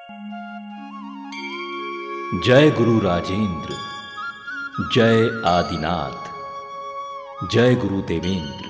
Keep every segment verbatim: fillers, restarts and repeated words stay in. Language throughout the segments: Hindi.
जय गुरु राजेंद्र, जय आदिनाथ, जय गुरु देवेंद्र।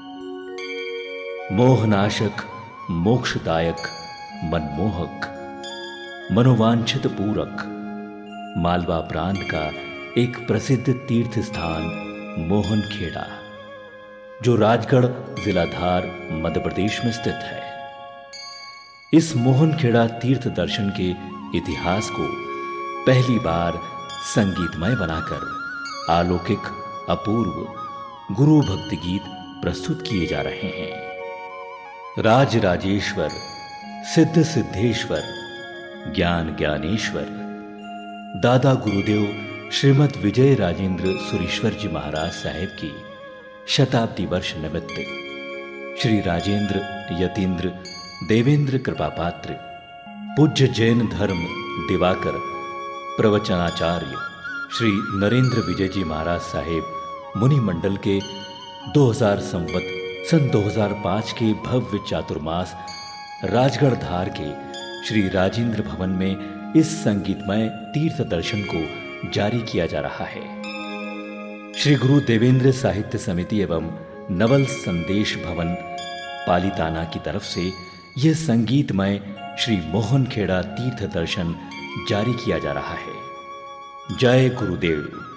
मोहनाशक, मोक्षदायक, मनमोहक, मनोवांछित पूरक, मालवा प्रांत का एक प्रसिद्ध तीर्थ स्थान मोहनखेड़ा, जो राजगढ़ जिला धार मध्य प्रदेश में स्थित है। इस मोहनखेड़ा तीर्थ दर्शन के इतिहास को पहली बार संगीतमय बनाकर अलौकिक, अपूर्व गुरु भक्ति गीत प्रस्तुत किए जा रहे हैं। राज राजेश्वर, सिद्ध सिद्धेश्वर, ज्ञान ज्ञानेश्वर, दादा गुरुदेव श्रीमद विजय राजेंद्र सुरीश्वर जी महाराज साहेब की शताब्दी वर्ष निमित्त श्री राजेंद्र यतीन्द्र देवेंद्र कृपापात्र पूज्य जैन धर्म दिवाकर प्रवचनाचार्य श्री नरेंद्र विजय जी महाराज साहेब मुनि मंडल के दो हज़ार संवत सन दो हज़ार पाँच के भव्य चातुर्मास राजगढ़ धार के श्री राजेंद्र भवन में इस संगीतमय तीर्थ दर्शन को जारी किया जा रहा है। श्री गुरु देवेंद्र साहित्य समिति एवं नवल संदेश भवन पालिताना की तरफ से यह संगीतमय श्री मोहनखेड़ा तीर्थ दर्शन जारी किया जा रहा है। जय गुरुदेव।